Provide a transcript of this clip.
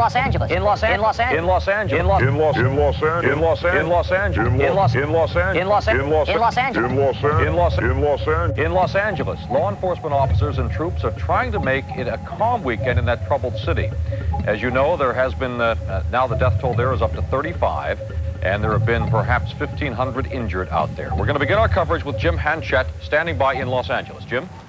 Los Angeles. In Los Angeles. In Los Angeles. In Los Angeles. In Los Angeles. In Los Angeles. In Los Angeles. In Los Angeles. In Los Angeles. In Los Angeles. In Los Angeles. In Los Angeles. In Los Angeles, law enforcement officers and troops are trying to make it a calm weekend in that troubled city. As you know, there has been, now the death toll there is up to 35, and there have been perhaps 1,500 injured out there. We're going to begin our coverage with Jim Hanchett, standing by in Los Angeles. Jim?